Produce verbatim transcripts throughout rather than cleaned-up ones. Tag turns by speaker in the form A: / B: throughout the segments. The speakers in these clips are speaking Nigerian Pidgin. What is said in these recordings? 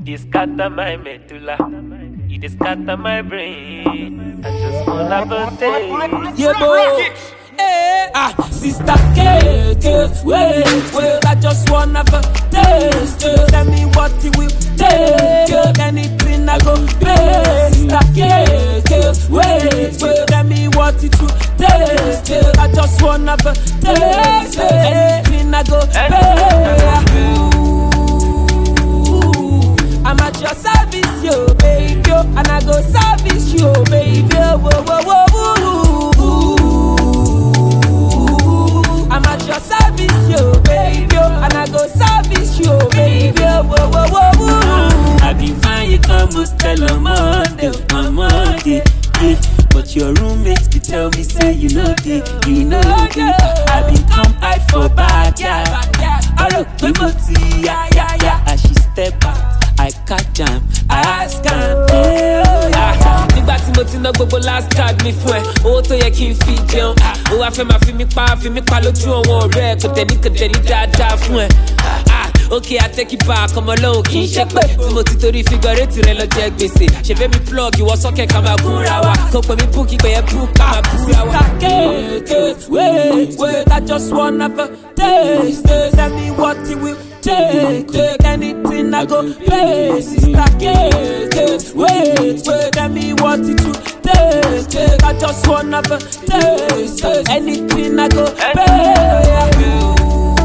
A: dey scatter my medulla. You dey scatter my brain. I just wanna have a taste.
B: Yeah, boy. Hey, ah, sister Kate, wait, wait, I just wanna have a taste. Tell me what it will take, anything I go pay. Sister Kate, wait, wait, tell me what it will take. I just wanna have a taste, anything I go pay. I'm at your service, yo, baby, yo, and I go service you, baby, yo, whoa, whoa, whoa, whoa. I'm at your service, yo, baby, yo, and I go service you, baby, yo, whoa, whoa, whoa, whoa. I be fine, you come to tell on Monday, on Monday, yeah. But your roommates be tell me, say you know the, you know the. I be come hide for back, yeah. I look to Moti, yeah, yeah, yeah. As she step out, I catch jam, I ask her, hey, yeah. Nígbà tí mo ti ná gbogbo last card mi fún ẹ, owó tó yẹ kí n fi jẹun. Ó wá fẹ́ máa fi mí pa, fi mí pa lójú àwọn ọ̀rẹ́ ẹ̀, kò tẹ̀ ní kò tẹ̀ ní dáadáa fún ẹ. Okay, I take it back, ọmọ lọ́wọ́ kì í ṣe pé tí mo ti torí figurate rẹ lọ jẹ gbèsè. Ṣé fẹ́ mi plug ìwọ sọ́kẹ̀ ká máa gúnra wa? Kò pè mí búkì pé yẹ bú ká máa búra wa. Sister Kate, wait, wait, I just wanna have a taste. Tell me what it will take, take anything I go pay. Sister Kate, wait, wait, tell me what it will take, take. I just wanna have a taste, anything I go pay.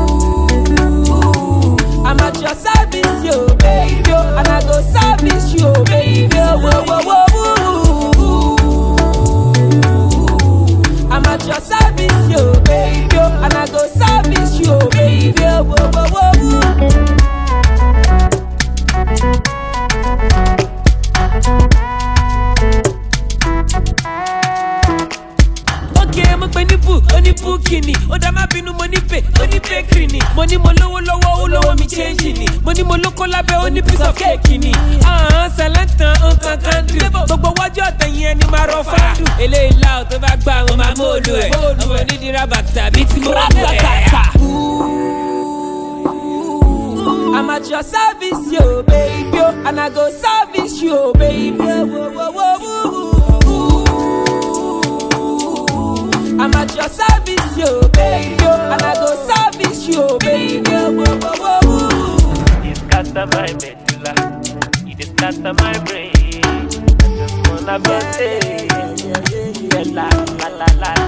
B: I'm at your service, yo, baby, yo, and I go service you, baby, yo, whoa, whoa, whoa, whoa. I'm at your service, yo, baby, yo, and I go service you, baby, yo, whoa, whoa, whoa, okay, I'm a penny book, only bookini. Oda ma binu money pay, only bakery ni. Money mo lowo lowo, lowo mi change ni. Money mo loko labe, only piece of cake ni. Ah, salanta, on kan country. Gbogbo wájú ọ̀tẹ̀yìn ẹni máa rọ fáàdù. Eléyìí láò tó bá gbà wọn máa móòlù ẹ̀. Ọmọ onídìí rábàtà bíi tí mo rà bẹ̀rẹ̀. I'm at your service, yo, baby, yo, and I go service you, baby, yo, whoa, whoa, whoa, whoa. I'm at your service, yo, baby, yo, and I go service you, baby, yo, whoa, whoa, whoa, whoa.
A: You scatter my medulla, you dey scatter my brain. I just wanna have a taste. Yeah, la la la la.